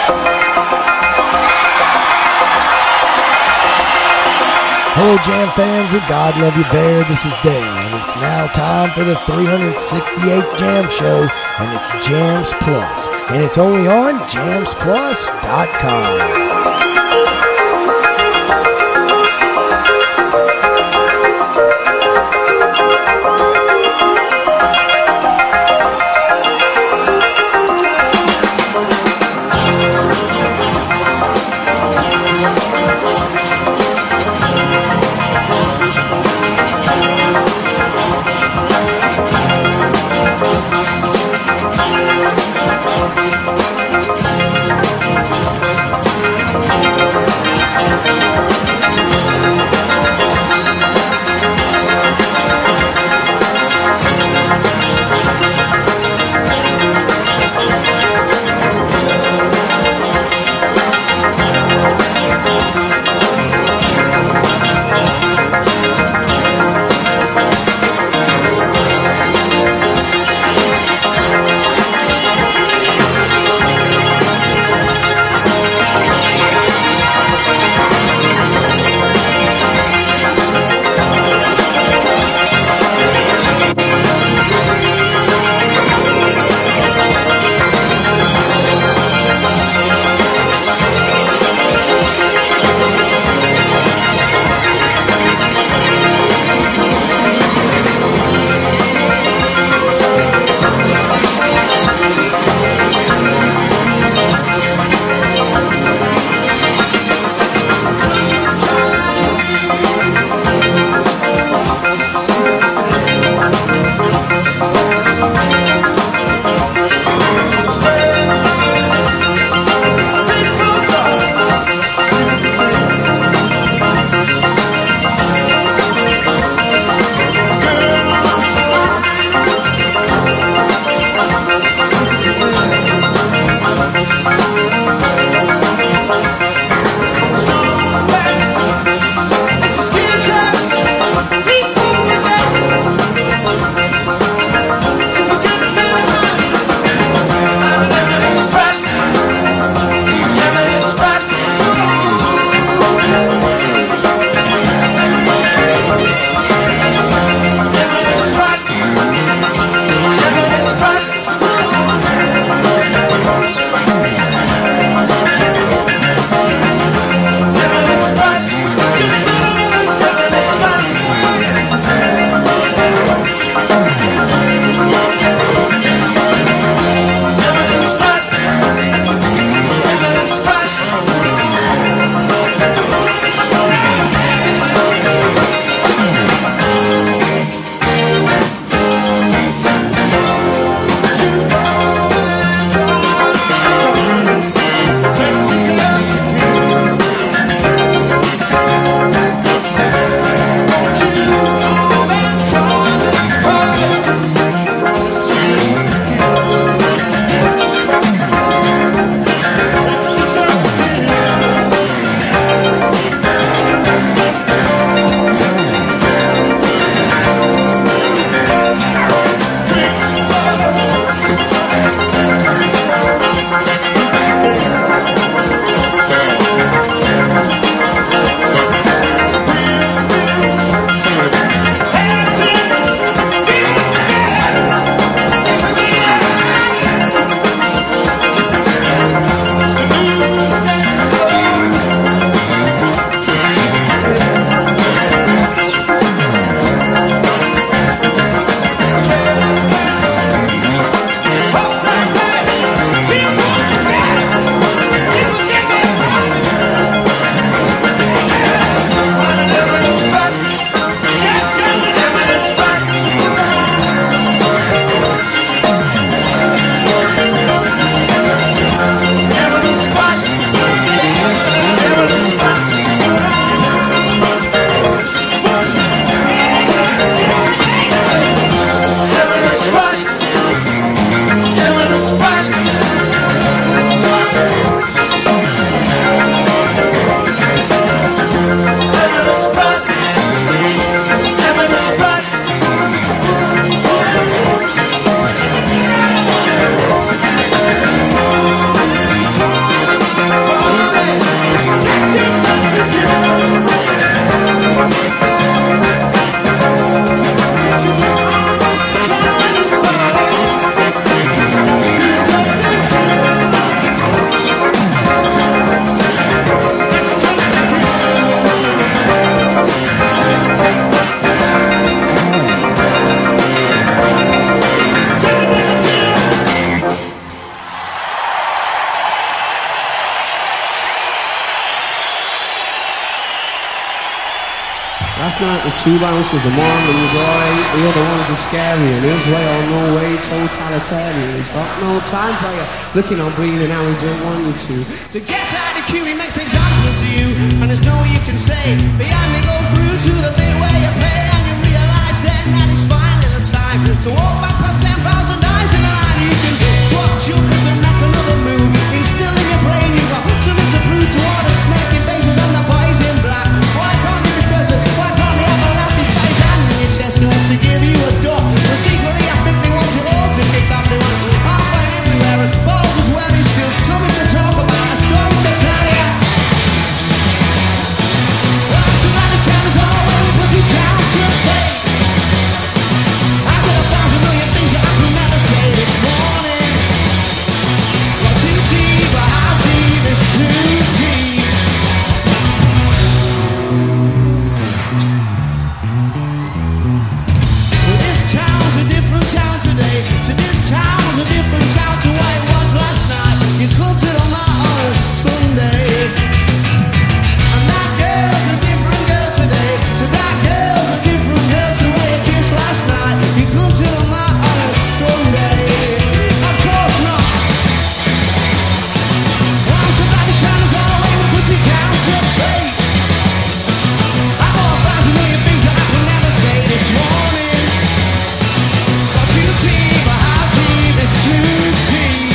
Hello, Jam fans and God Love You Bear. This is Dave, and it's now time for the 368th Jam Show, and it's Jams Plus, and it's only on JamsPlus.com. Last night was two bouncers and one was alright. The other ones are scary and his way or no way totalitarian. He's got no time for you, looking on breathing how he don't want you to. So get out of the queue, he makes things happen to you. And there's no way you can say, behind me go through to the bit where you pay. And you realise then that it's finally the time to walk back past 10,000 eyes in a line. You can swap jumpers and make another move. Instill in your brain you've got something to prove to all the smirking faces and the boys in black. Why can't you be present? Why can't they have a laugh? These guys and it's just nice to give you a door. But secretly I think they want you all to kick back. They want half and everywhere and balls as well. It's still something to talk about, a story to tell you. So that the time is all when we put you down to play. I said 1,000 million things that I could never say this morning. Not too deep, but how deep is too deep. Well, this town's a different town today. So this town's a different town to what it was last night. You called it on a Sunday. And that girl's a different girl today. So that girl's a different girl to what you kissed last night. You called it on a Sunday. Of course not. I'm so glad the town is all the way we put you down to play. I got 1,000 million things that I could never say this morning. Not too deep, but how deep is too deep?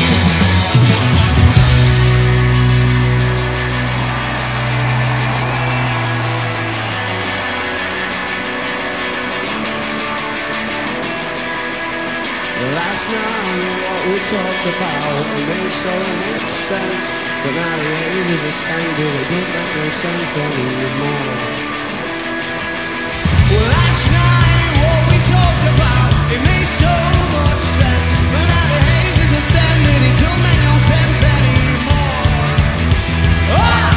Last night what we talked about it made so much sense. But now the razors are standing, it don't make no sense anymore. Well, last night what we talked about it made so much sense. But now the hazes are standing, it don't make no sense anymore. Ah!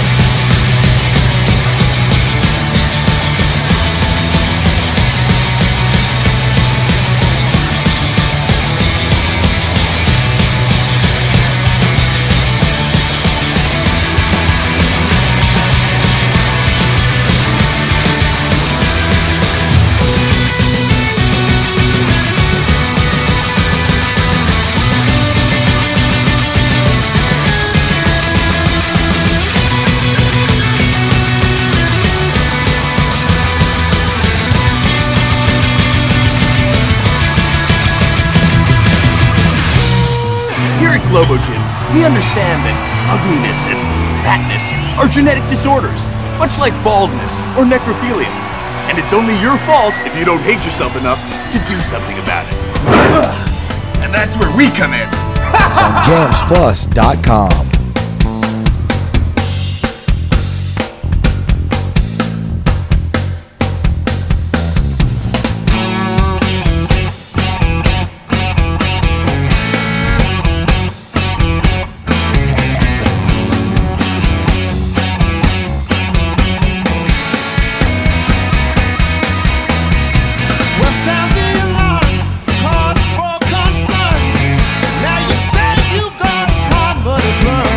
Here at Globo Gym, we understand that ugliness and fatness are genetic disorders, much like baldness or necrophilia. And it's only your fault if you don't hate yourself enough to do something about it. And that's where we come in. It's on jamsplus.com. Cause for concern, now you say you got karma to burn.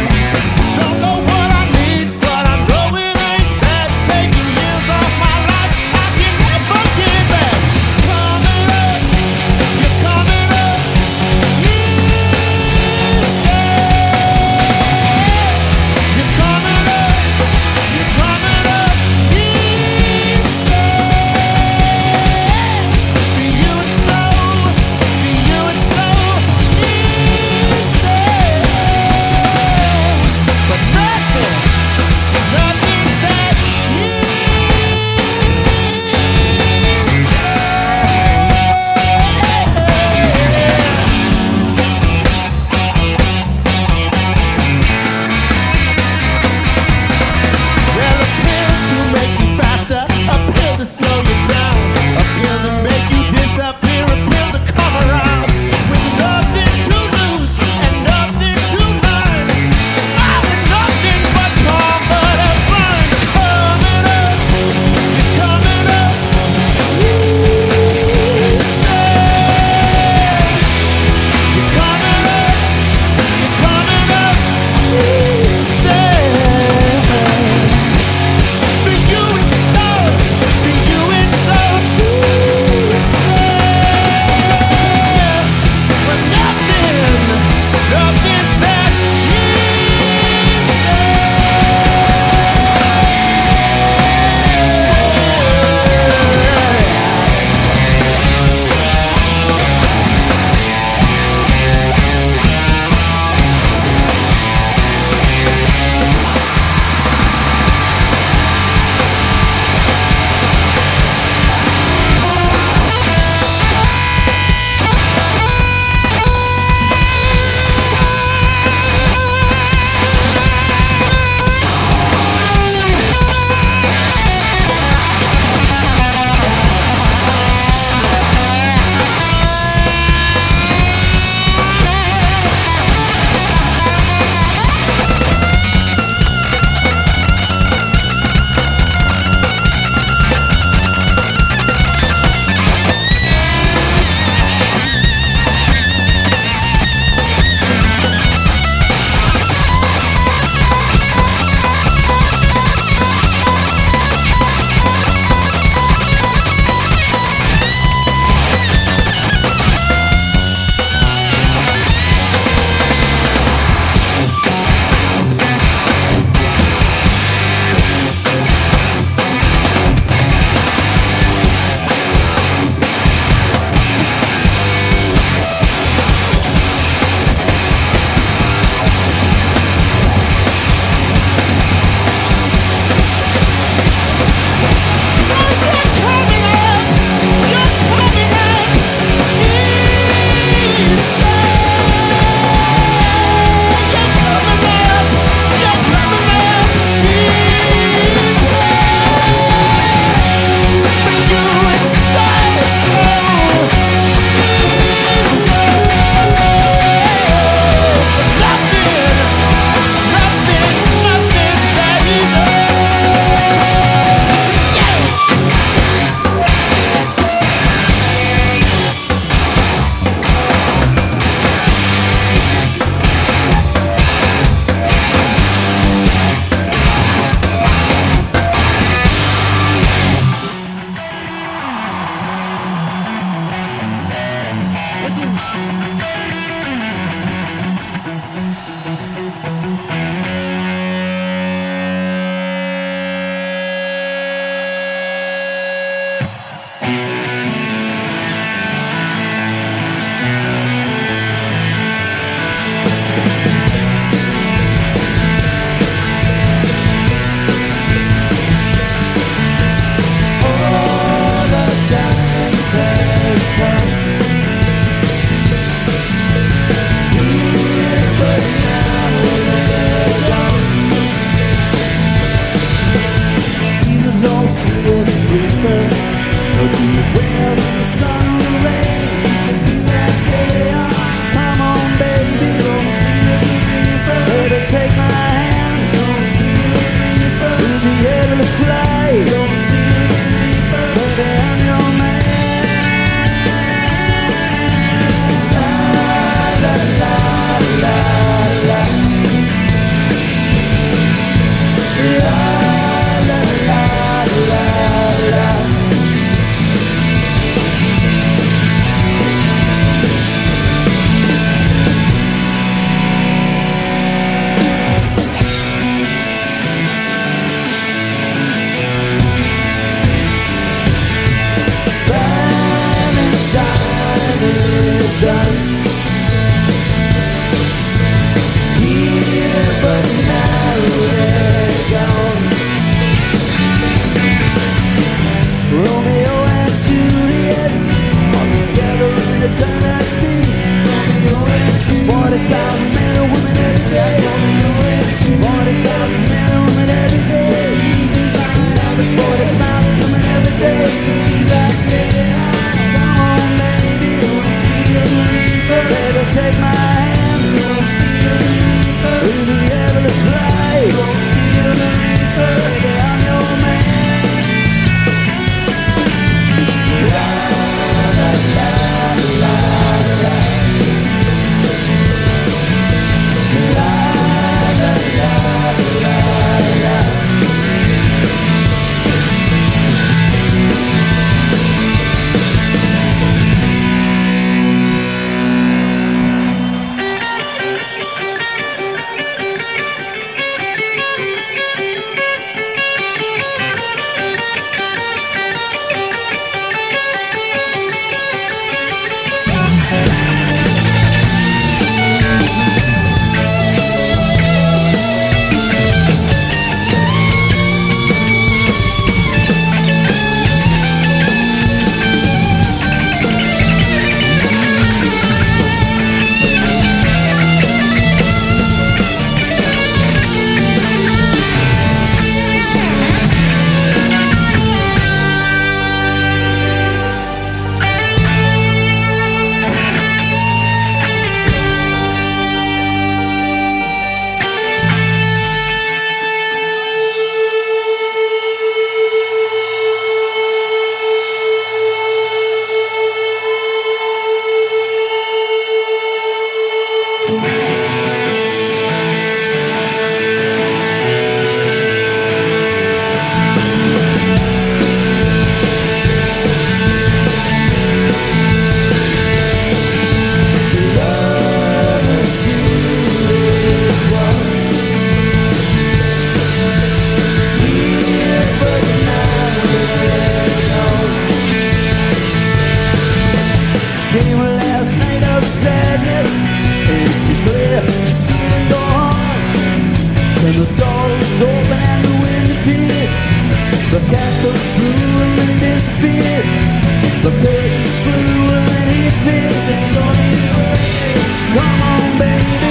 The candles blew and then disappeared. The curtains flew and then he appeared. Come on, baby.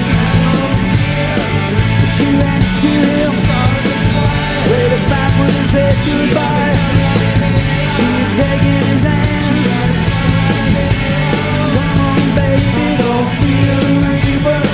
She ran to him, waited back when he said goodbye. She had taken his hand. Come on, baby, don't feel the reaper.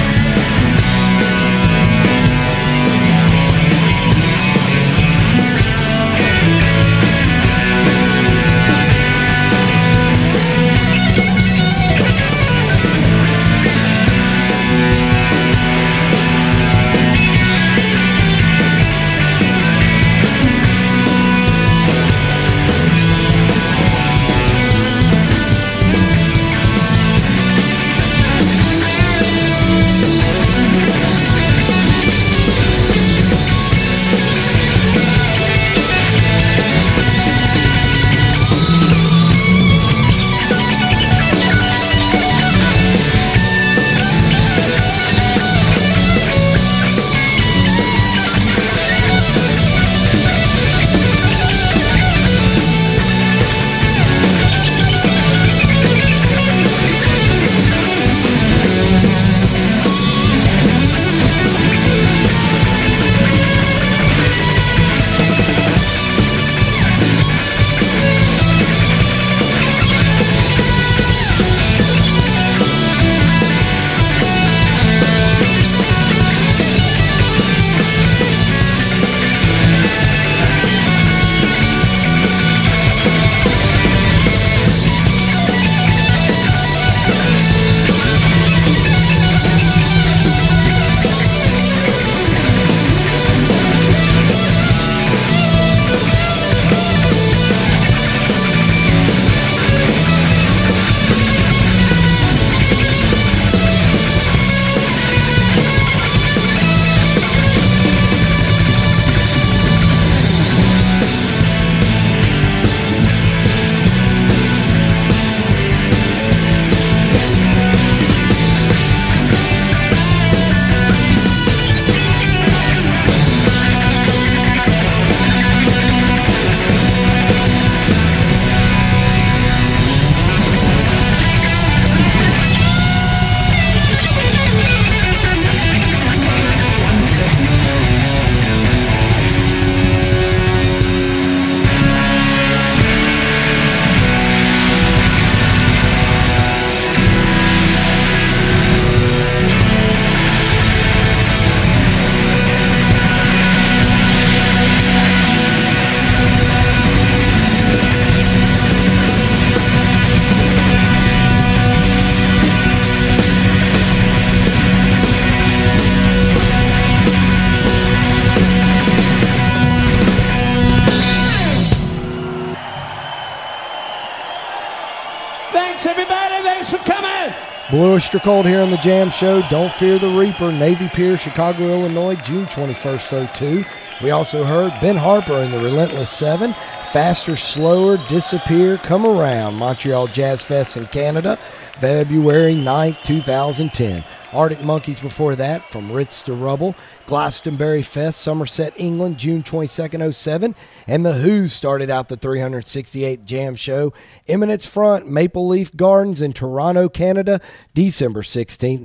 Blue Oyster Cult here on the Jam Show. Don't Fear the Reaper, Navy Pier, Chicago, Illinois, June 21st, 02. We also heard Ben Harper in the Relentless 7, Faster, Slower, Disappear, Come Around, Montreal Jazz Fest in Canada, February 9th, 2010. Arctic Monkeys before that, From Ritz to Rubble, Glastonbury Fest, Somerset, England, June 22nd, 07. And The Who started out the 368th Jam Show. Eminence Front, Maple Leaf Gardens in Toronto, Canada, December 16th,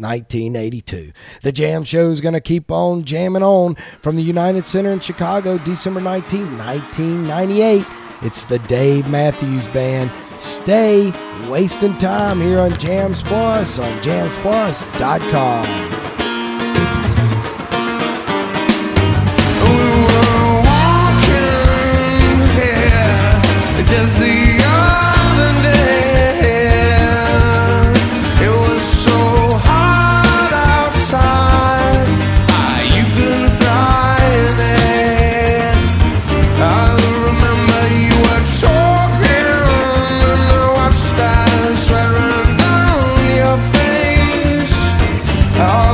1982. The Jam Show is going to keep on jamming on from the United Center in Chicago, December 19th, 1998. It's the Dave Matthews Band. Stay wasting time here on Jams Plus on jamsplus.com. Just the other day, it was so hot outside, you couldn't fly in it. I remember you were talking, and I watched that sweat run down your face.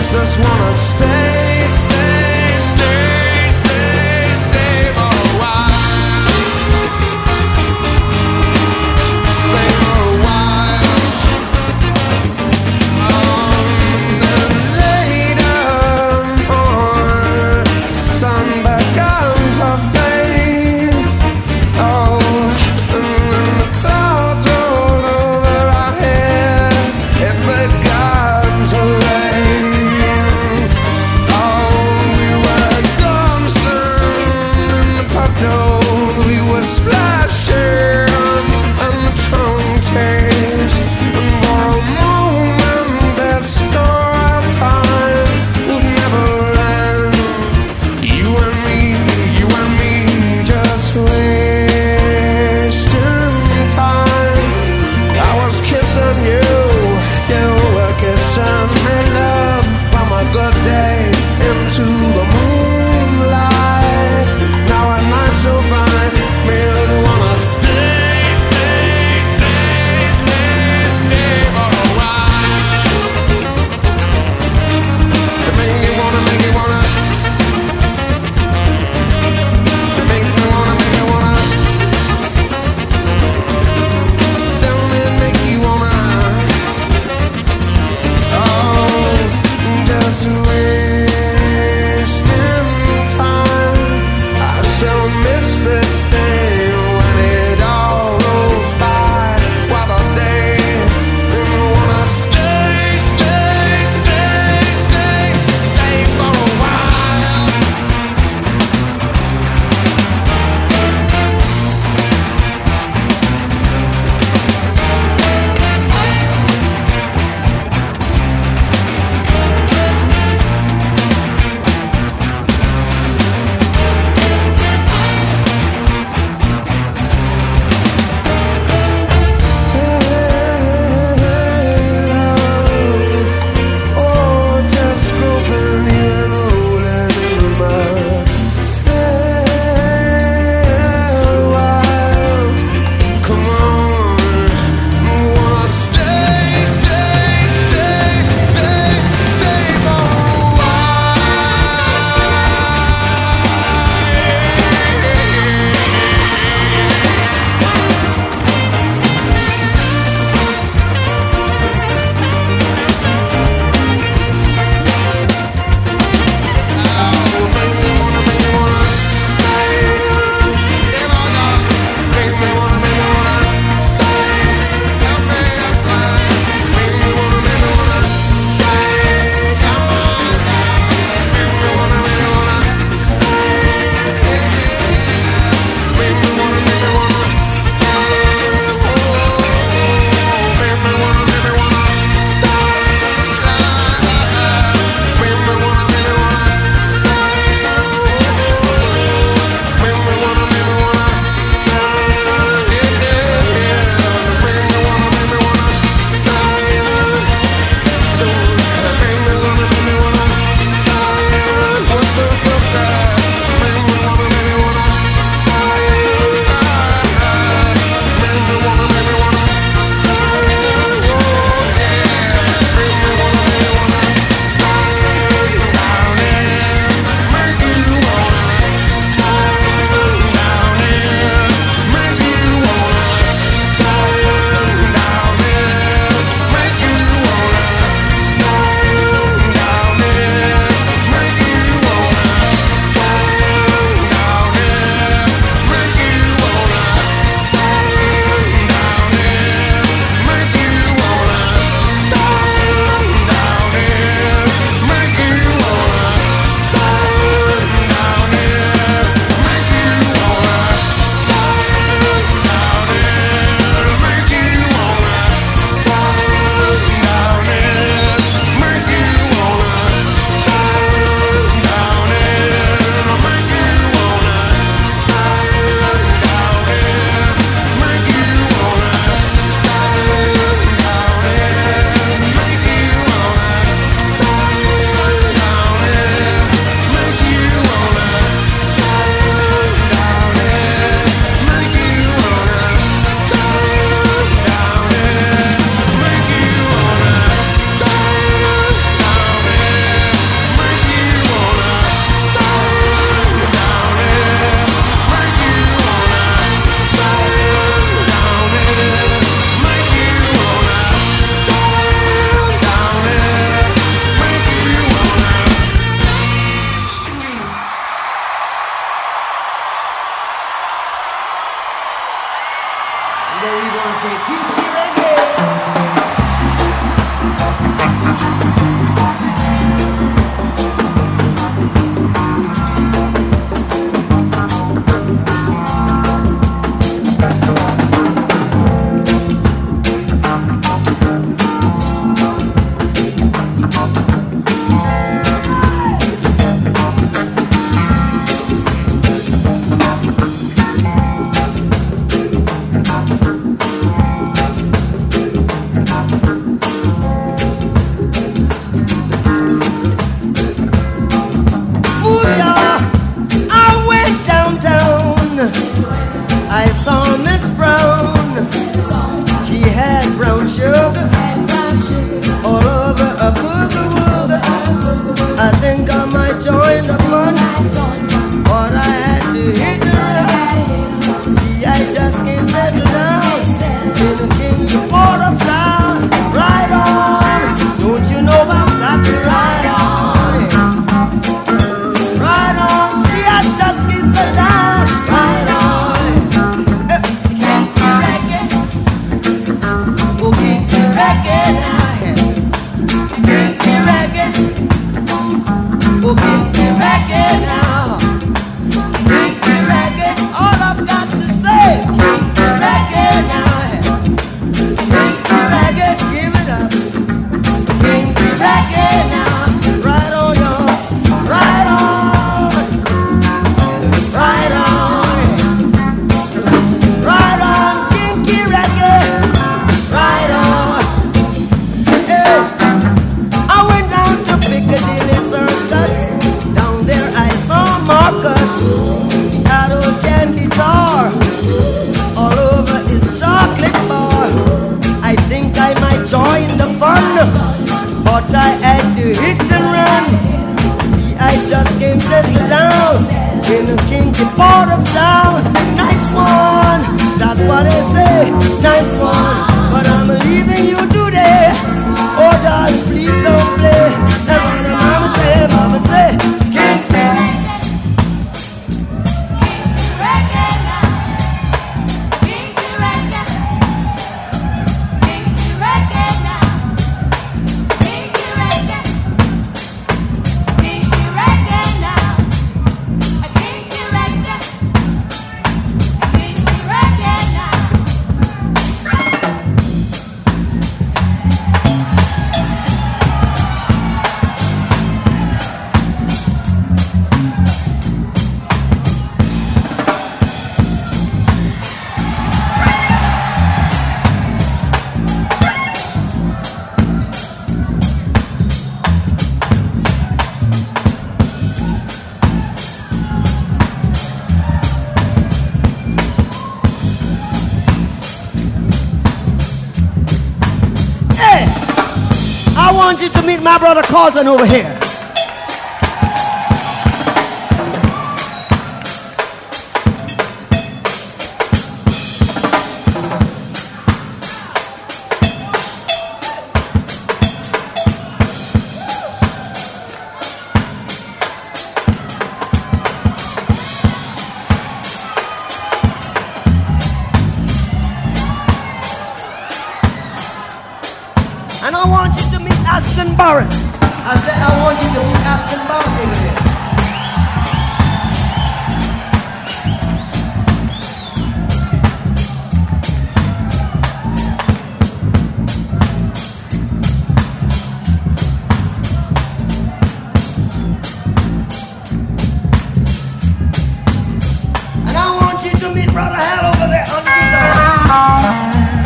just wanna stay, stay, stay, stay, stay for a while. Stay for a while. And later on, sun began to fade. Oh, and then the clouds rolled over our head. It began to rain. Oh, we were dancing in the puddle. We were splashing and the tongue taste. And for a moment that story time would never end. You and me just wasting time. I was kissing you, you were kissing me, love, from a good day into the moonlight. Now at night so fine, me really wanna stay, stay, stay, stay, stay for a while. It makes me wanna, make me wanna. It makes me wanna, make me wanna. Don't it make you wanna? Oh, just wasting time. I shall miss this thing when it all rolls by. What a day, and I wanna stay, stay, stay, stay, stay for a while. then we gonna say kinky reggae. My brother Carlton over here. And I want you to meet Aston Barrett. I said I want you to meet Aston Barrett over there. And I want you to meet Brother Hal over there on the guitar.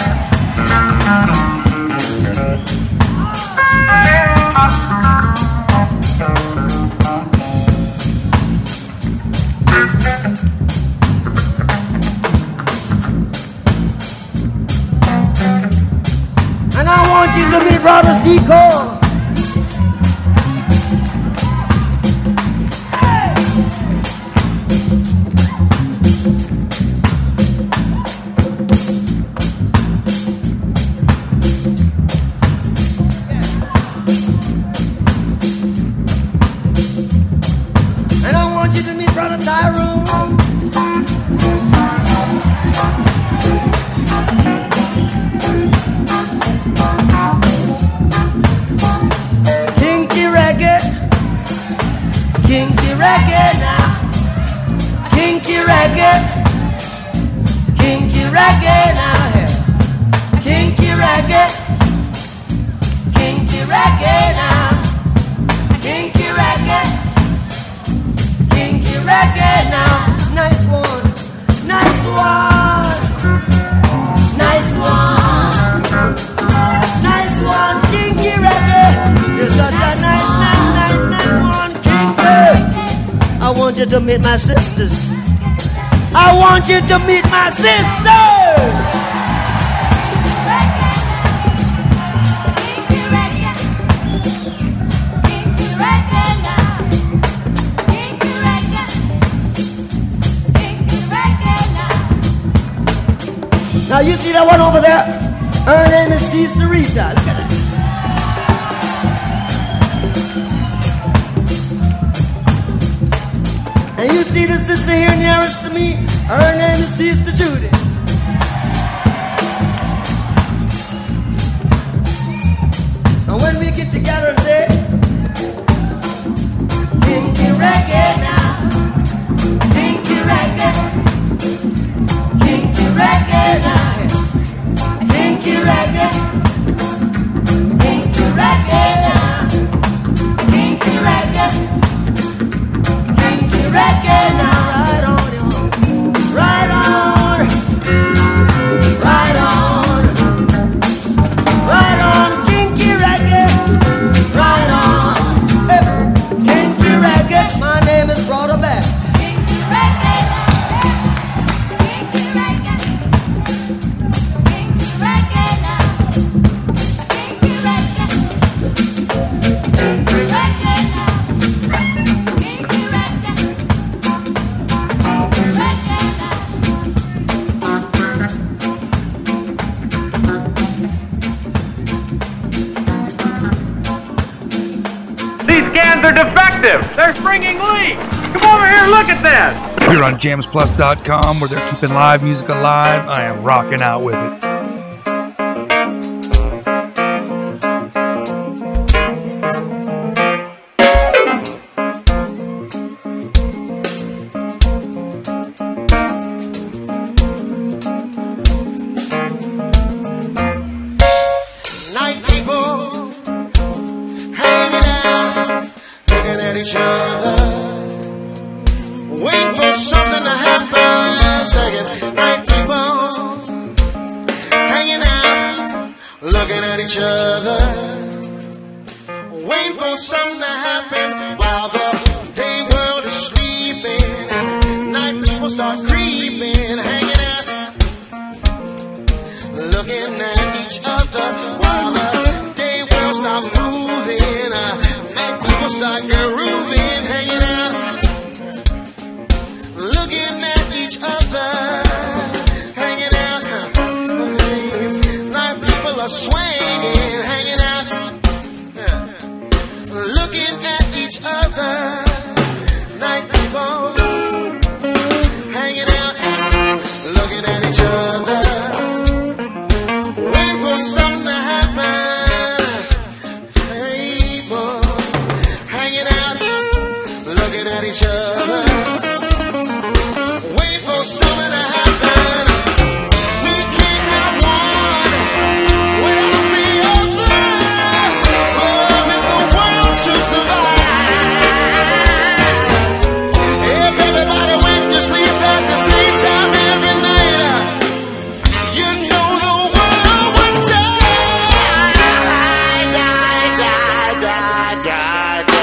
And I want you to meet Brother Seco. And I want you to meet Brother Tyrone. reggae now, kinky reggae, kinky reggae now, kinky reggae, kinky reggae now. Nice one, nice one, nice one, nice one, kinky reggae. You're such a nice one, kinky. I want you to meet my sisters. I want you to meet my sisters. Now you see that one over there? Her name is Sister Rita. Look at that. And you see the sister here nearest to me? Her name is Sister Judy. And when we get together and say, kinky reggae now, kinky reggae, kinky reggae now, kinky reggae, kinky reggae now, kinky reggae, kinky reggae now, right on, yo. Right on, right on, right on, kinky reggae, right on, kinky reggae. My name is Brother Beck. Kinky reggae, kinky reggae, kinky reggae now, kinky reggae, kinky reggae now, kinky reggae, kinky reggae now. These cans are defective. They're springing leaks. Come over here, look at this. We're on jamsplus.com where they're keeping live music alive. I am rocking out with it. Night people hanging out, looking at each other, waiting for something to happen. Take it. Night people hanging out, looking at each other, waiting for something to happen while the day world is sleeping. Night people start creeping, hanging out, looking at each other while the day world starts moving. Night people start grooving, hanging out, looking at each other, hanging out. Night people are swinging, hanging out, looking at each other. Night people hanging out, looking at each other, waiting for something to happen. People hanging out, looking at each other, waiting for something to happen. We can't have one without the other. Oh, if the world should survive, if everybody went to sleep at the same time every night, you know the world would die, die, die, die, die, die.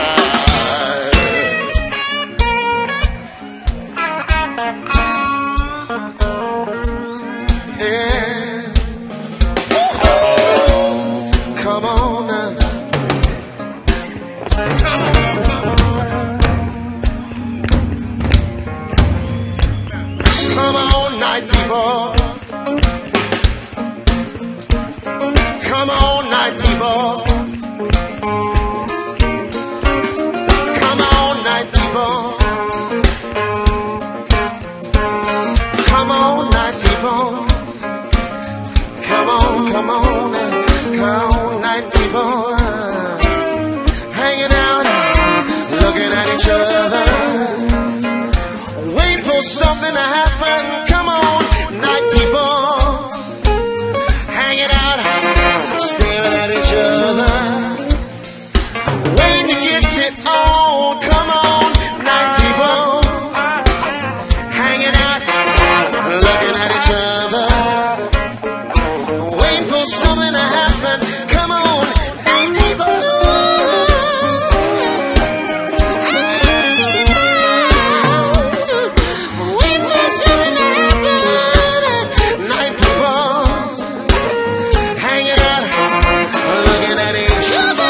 Yeah. Come on now. Come on, come on. Come on, night people. Come on, night people. Come on, night people. Come on, night people. Come on, come on, come on, night people. Hanging out, looking at each other, wait for something to happen. Come on, night people. hanging out, looking at each other, waiting for something to happen. Come on, neighbor. Waiting for something to happen. Night people, hanging out, looking at each other.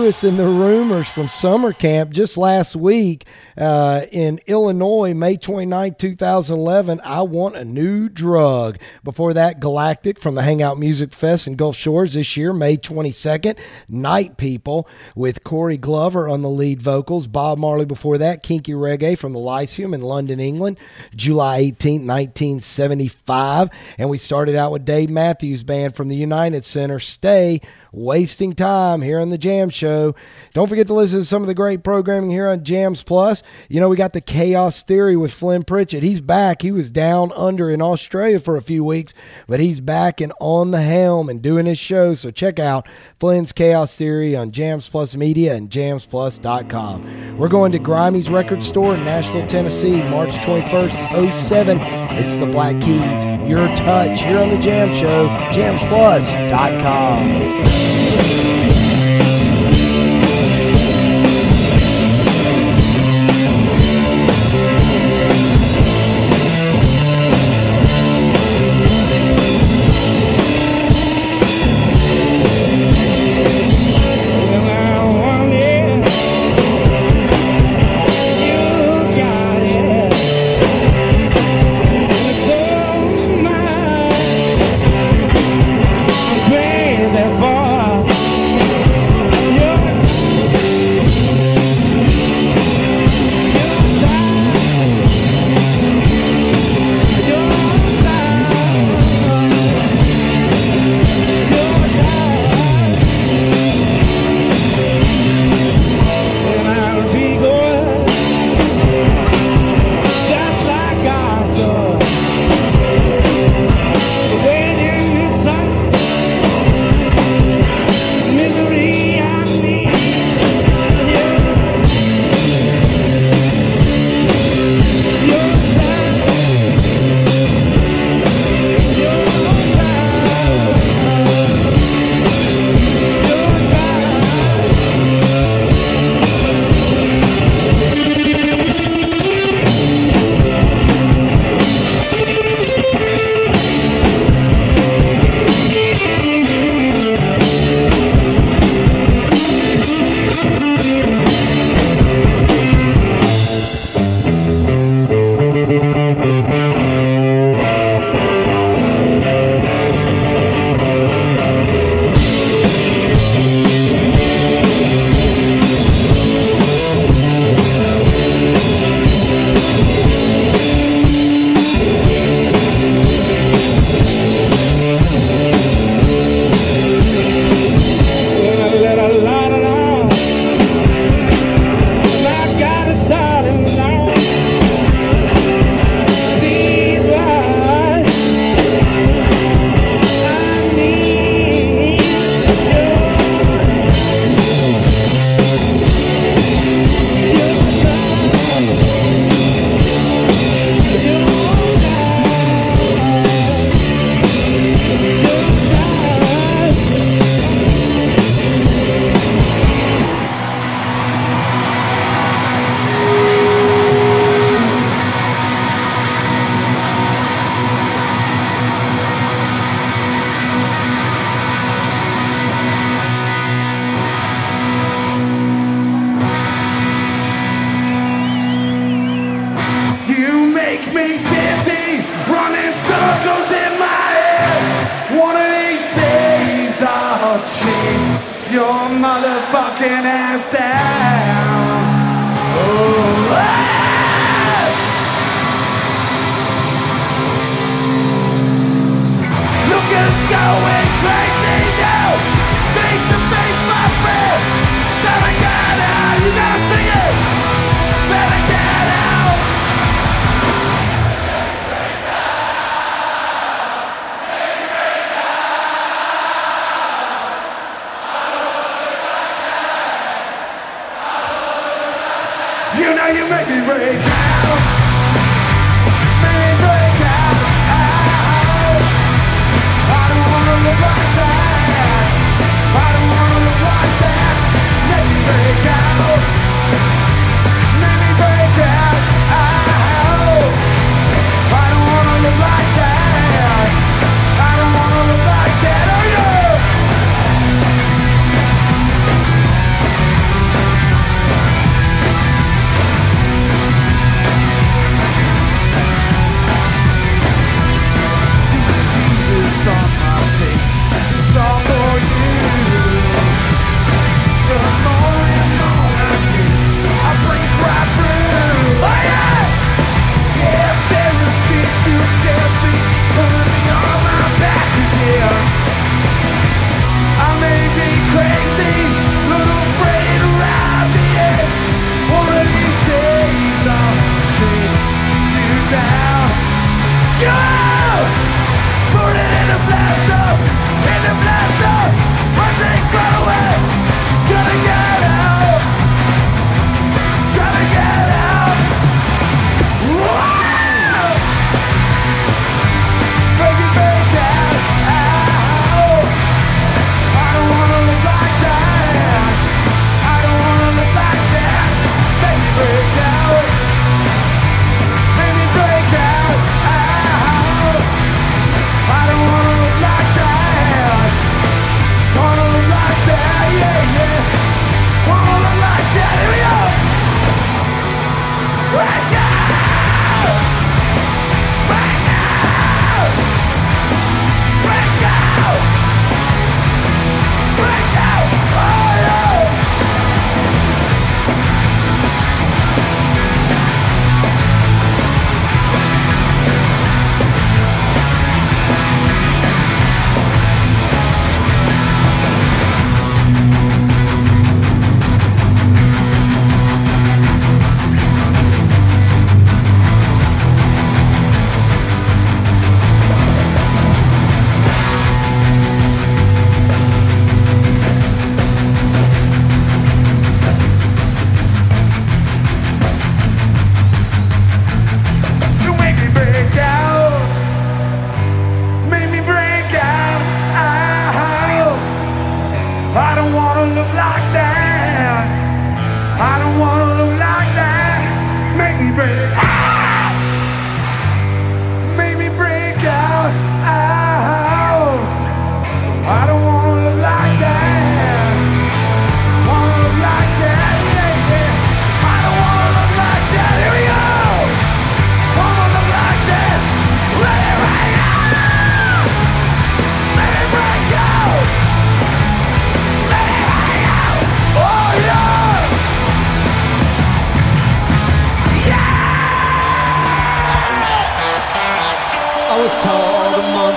Lewis and the Rumors from summer camp just last week in Illinois, May 29, 2011. I Want a New Drug. Before that, Galactic from the Hangout Music Fest in Gulf Shores this year, May 22nd. Night People with Corey Glover on the lead vocals. Bob Marley before that, Kinky Reggae from the Lyceum in London, England, July 18, 1975. And we started out with Dave Matthews Band from the United Center, Stay, Wasting Time, here on the Jam Show. Don't forget to listen to some of the great programming here on Jams Plus. You know, we got the Chaos Theory with Flynn Pritchett. He's back. He was down under in Australia for a few weeks, but he's back and on the helm and doing his show. So check out Flynn's Chaos Theory on Jams Plus Media and jamsplus.com. We're going to Grimey's Record Store in Nashville, Tennessee, March 21st, 07. It's the Black Keys, Your Touch, here on the Jam Show, jamsplus.com.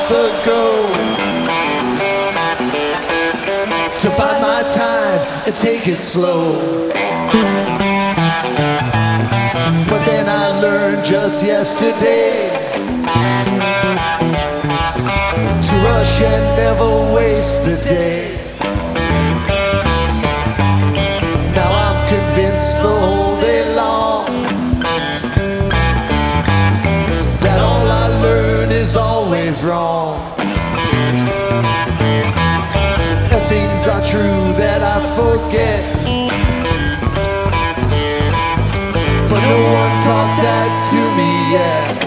month ago to bide my time and take it slow. But then I learned just yesterday to rush and never waste the day. Now I'm convinced the whole day long that all I learn is always wrong. And things are true that I forget, but no one taught that to me yet.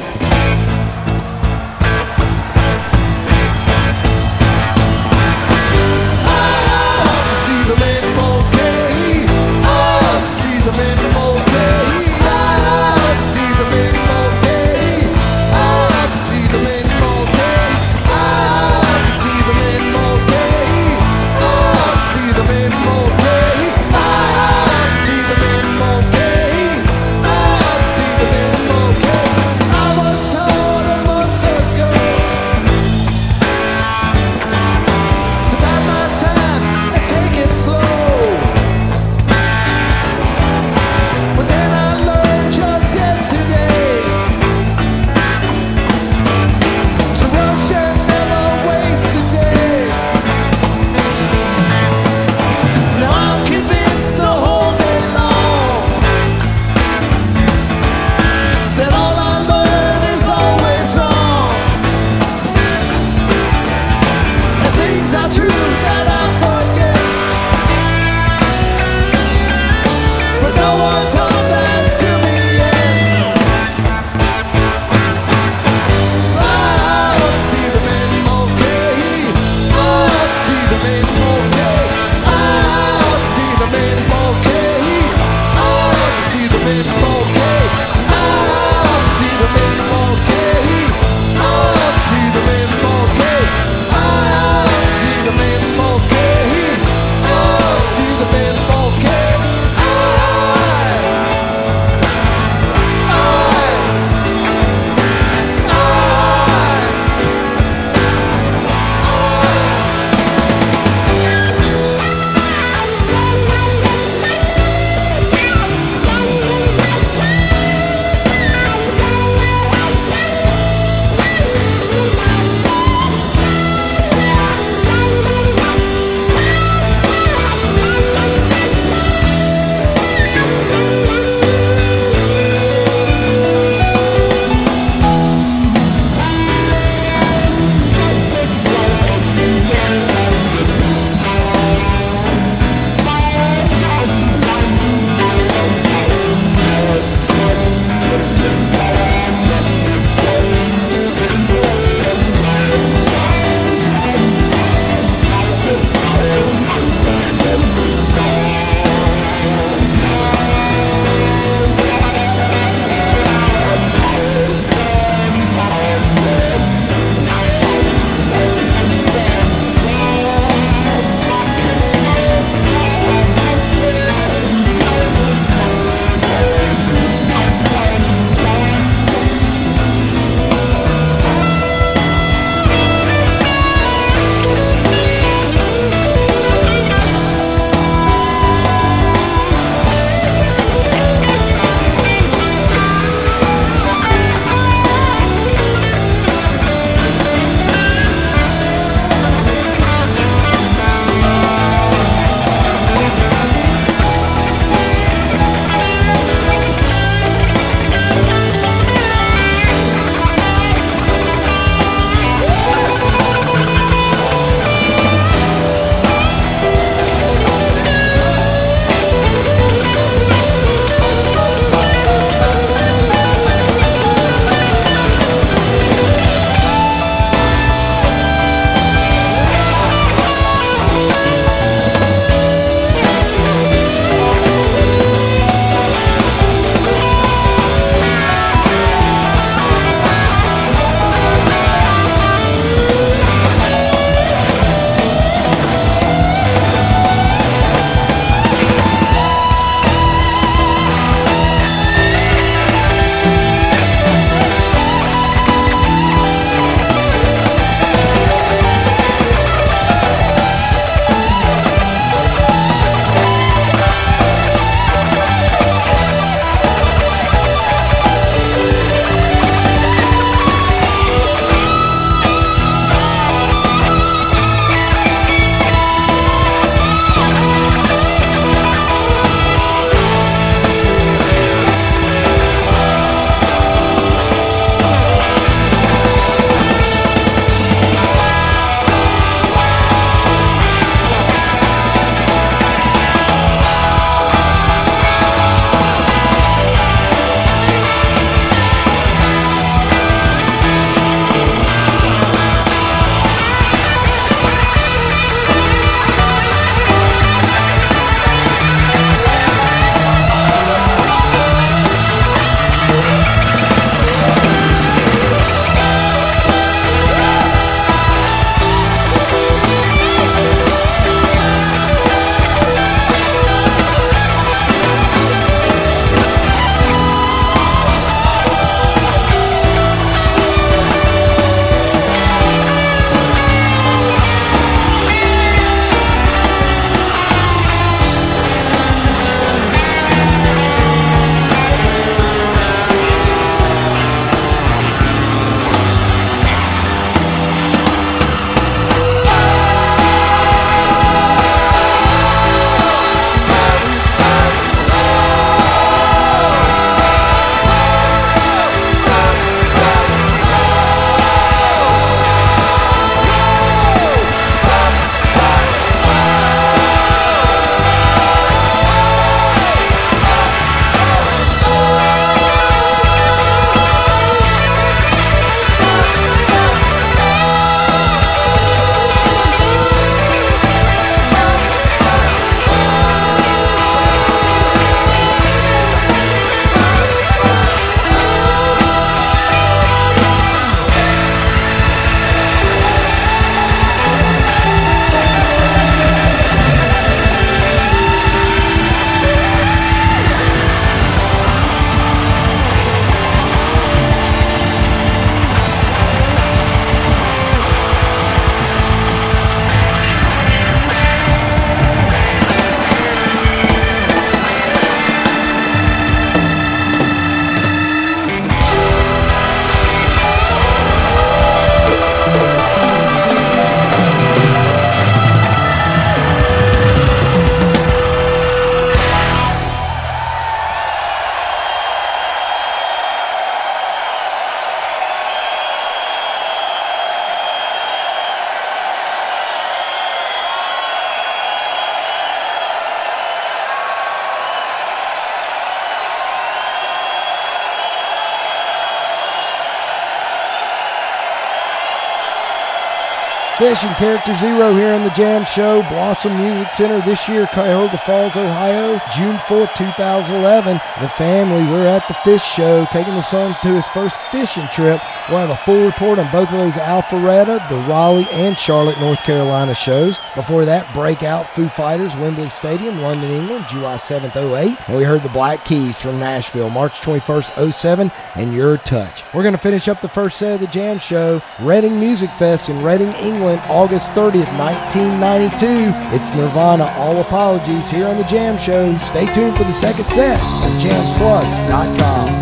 Fish and Character Zero here on the Jam Show. Blossom Music Center this year, Cuyahoga Falls, Ohio, June 4th, 2011. The family, we're at the Fish Show, taking the son to his first fishing trip. We'll have a full report on both of those Alpharetta, the Raleigh, and Charlotte, North Carolina shows. Before that, Breakout Foo Fighters, Wembley Stadium, London, England, July 7th, 08. And we heard the Black Keys from Nashville, March 21st, 07, and Your Touch. We're going to finish up the first set of the Jam Show, Reading Music Fest in Reading, England, August 30th, 1992. It's Nirvana, All Apologies, here on the Jam Show. Stay tuned for the second set on JamsPlus.com.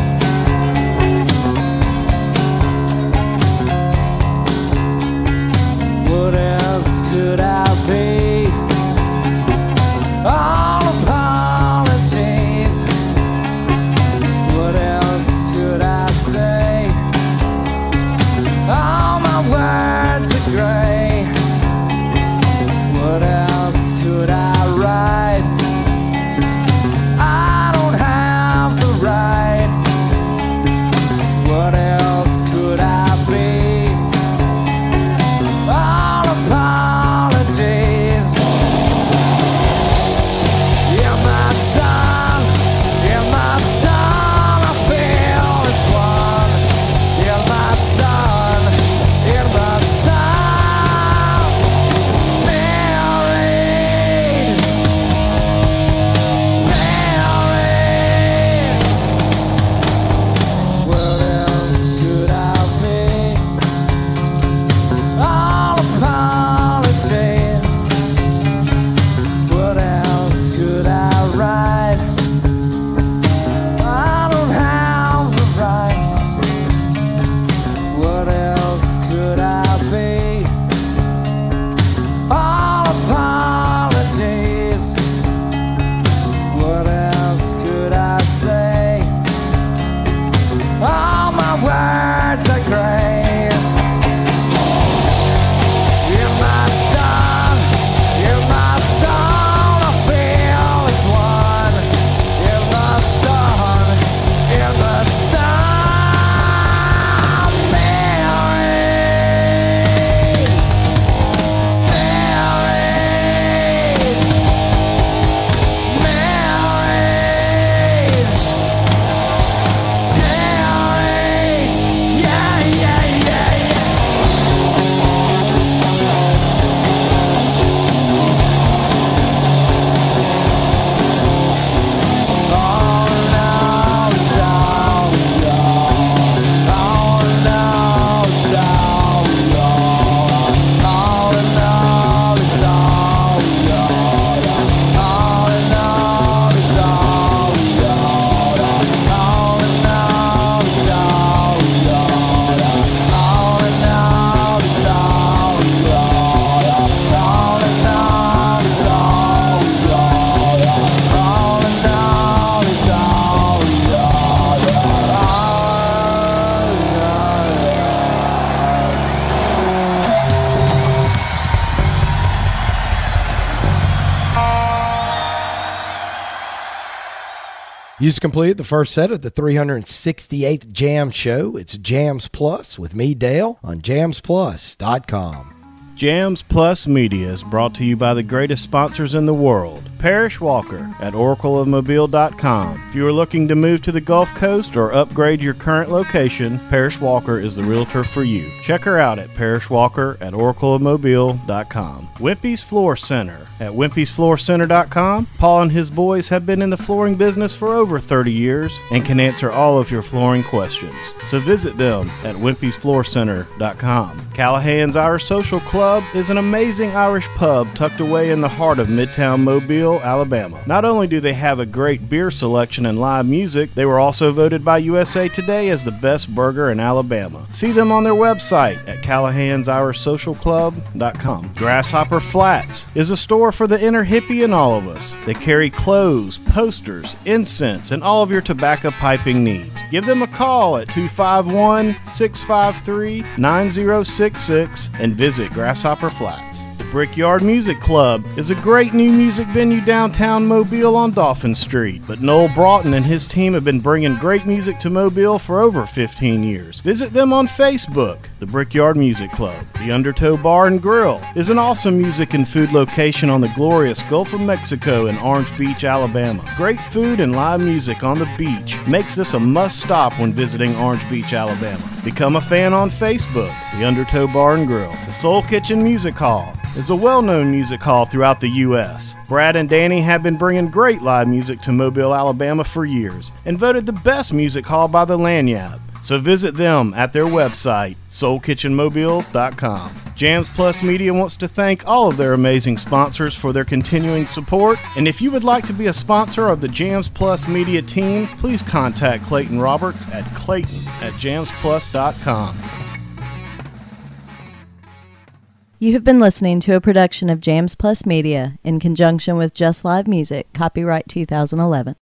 What else could I be? All apologies. What else could I say? All my words are gray. What else could I write? I don't have the right. What else could I be? All apologies. You're my son, you're my son, I feel it's one. You're my son, you're my son. Married, married. What else could I be? All apologies. What else could I write? I don't have the right. What else could I be? All apologies. What else could I say? All my words are gray. You're my son, you're my son, I feel it's one. You're my son, you're my son. Married, married, married, married. Yeah, yeah, yeah, yeah. You just completed the first set of the 368th Jam Show. It's Jams Plus with me, Dale, on JamsPlus.com. Jams Plus Media is brought to you by the greatest sponsors in the world. Parrish Walker at oracleofmobile.com. If you are looking to move to the Gulf Coast or upgrade your current location, Parrish Walker is the realtor for you. Check her out at Parrish Walker at oracleofmobile.com. Wimpy's Floor Center at wimpysfloorcenter.com. Paul and his boys have been in the flooring business for over 30 years and can answer all of your flooring questions. So visit them at wimpysfloorcenter.com. Callahan's Irish Social Club is an amazing Irish pub tucked away in the heart of Midtown Mobile, Alabama. Not only do they have a great beer selection and live music, they were also voted by USA Today as the best burger in Alabama. See them on their website at callahansirishsocialclub.com. Grasshopper Flats is a store for the inner hippie in all of us. They carry clothes, posters, incense, and all of your tobacco piping needs. Give them a call at 251-653-9066 and visit Grasshopper Flats. Brickyard Music Club is a great new music venue downtown Mobile on Dauphin Street, but Noel Broughton and his team have been bringing great music to Mobile for over 15 years. Visit them on Facebook. The Brickyard Music Club. The Undertow Bar and Grill is an awesome music and food location on the glorious Gulf of Mexico in Orange Beach, Alabama. Great food and live music on the beach makes this a must-stop when visiting Orange Beach, Alabama. Become a fan on Facebook. The Undertow Bar and Grill. The Soul Kitchen Music Hall is a well-known music hall throughout the U.S. Brad and Danny have been bringing great live music to Mobile, Alabama for years and voted the best music hall by the Lanyard. So visit them at their website, soulkitchenmobile.com. Jams Plus Media wants to thank all of their amazing sponsors for their continuing support. And if you would like to be a sponsor of the Jams Plus Media team, please contact Clayton Roberts at clayton@jamsplus.com. You have been listening to a production of Jams Plus Media in conjunction with Just Live Music, copyright 2011.